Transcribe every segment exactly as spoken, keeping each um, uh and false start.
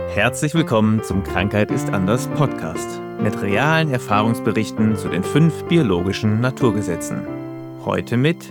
Herzlich willkommen zum Krankheit ist anders Podcast mit realen Erfahrungsberichten zu den fünf biologischen Naturgesetzen. Heute mit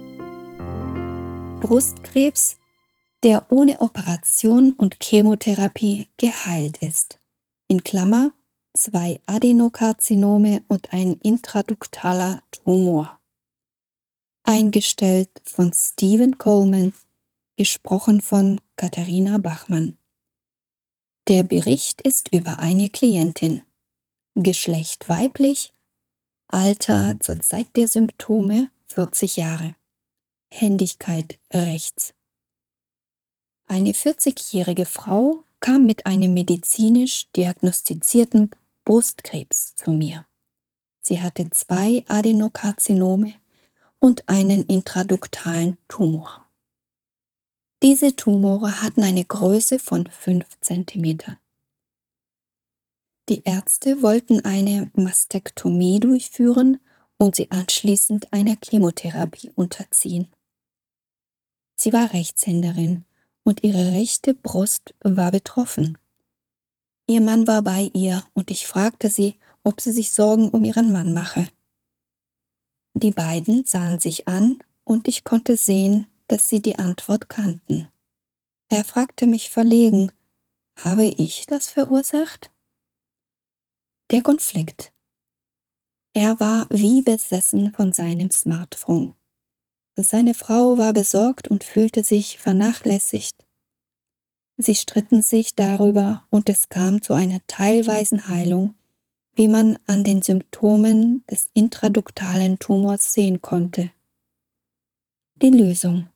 Brustkrebs, der ohne Operation und Chemotherapie geheilt ist. In Klammer zwei Adenokarzinome und ein intraduktaler Tumor. Eingestellt von Steven Coleman, gesprochen von Katharina Bachmann. Der Bericht ist über eine Klientin. Geschlecht weiblich, Alter zur Zeit der Symptome vierzig Jahre. Händigkeit rechts. Eine vierzigjährige Frau kam mit einem medizinisch diagnostizierten Brustkrebs zu mir. Sie hatte zwei Adenokarzinome und einen intraduktalen Tumor. Diese Tumore hatten eine Größe von fünf Zentimeter. Die Ärzte wollten eine Mastektomie durchführen und sie anschließend einer Chemotherapie unterziehen. Sie war Rechtshänderin und ihre rechte Brust war betroffen. Ihr Mann war bei ihr und ich fragte sie, ob sie sich Sorgen um ihren Mann mache. Die beiden sahen sich an und ich konnte sehen, dass sie die Antwort kannten. Er fragte mich verlegen, habe ich das verursacht? Der Konflikt. Er war wie besessen von seinem Smartphone. Seine Frau war besorgt und fühlte sich vernachlässigt. Sie stritten sich darüber und es kam zu einer teilweisen Heilung, wie man an den Symptomen des intraduktalen Tumors sehen konnte. Die Lösung.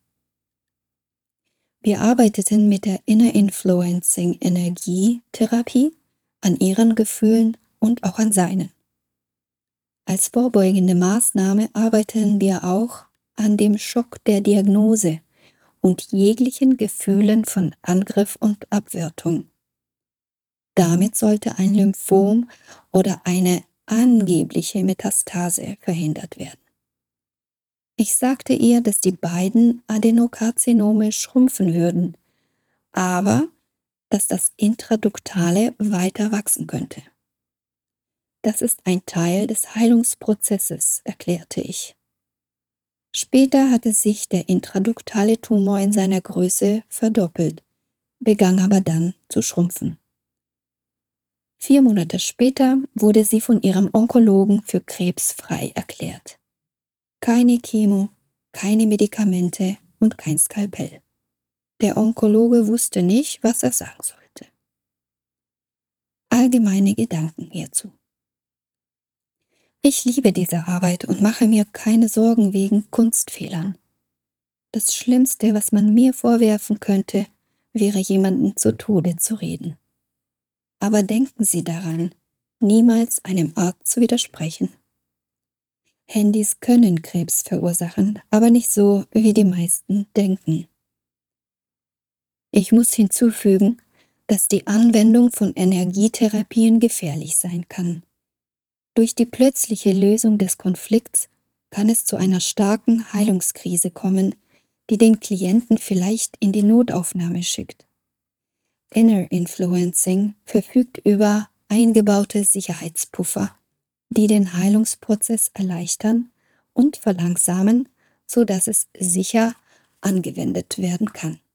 Wir arbeiteten mit der Inner Influencing Energietherapie an ihren Gefühlen und auch an seinen. Als vorbeugende Maßnahme arbeiteten wir auch an dem Schock der Diagnose und jeglichen Gefühlen von Angriff und Abwertung. Damit sollte ein Lymphom oder eine angebliche Metastase verhindert werden. Ich sagte ihr, dass die beiden Adenokarzinome schrumpfen würden, aber dass das Intraduktale weiter wachsen könnte. Das ist ein Teil des Heilungsprozesses, erklärte ich. Später hatte sich der intraduktale Tumor in seiner Größe verdoppelt, begann aber dann zu schrumpfen. Vier Monate später wurde sie von ihrem Onkologen für krebsfrei erklärt. Keine Chemo, keine Medikamente und kein Skalpell. Der Onkologe wusste nicht, was er sagen sollte. Allgemeine Gedanken hierzu. Ich liebe diese Arbeit und mache mir keine Sorgen wegen Kunstfehlern. Das Schlimmste, was man mir vorwerfen könnte, wäre jemanden zu Tode zu reden. Aber denken Sie daran, niemals einem Arzt zu widersprechen. Handys können Krebs verursachen, aber nicht so, wie die meisten denken. Ich muss hinzufügen, dass die Anwendung von Energietherapien gefährlich sein kann. Durch die plötzliche Lösung des Konflikts kann es zu einer starken Heilungskrise kommen, die den Klienten vielleicht in die Notaufnahme schickt. Inner Influencing verfügt über eingebaute Sicherheitspuffer, die den Heilungsprozess erleichtern und verlangsamen, sodass es sicher angewendet werden kann.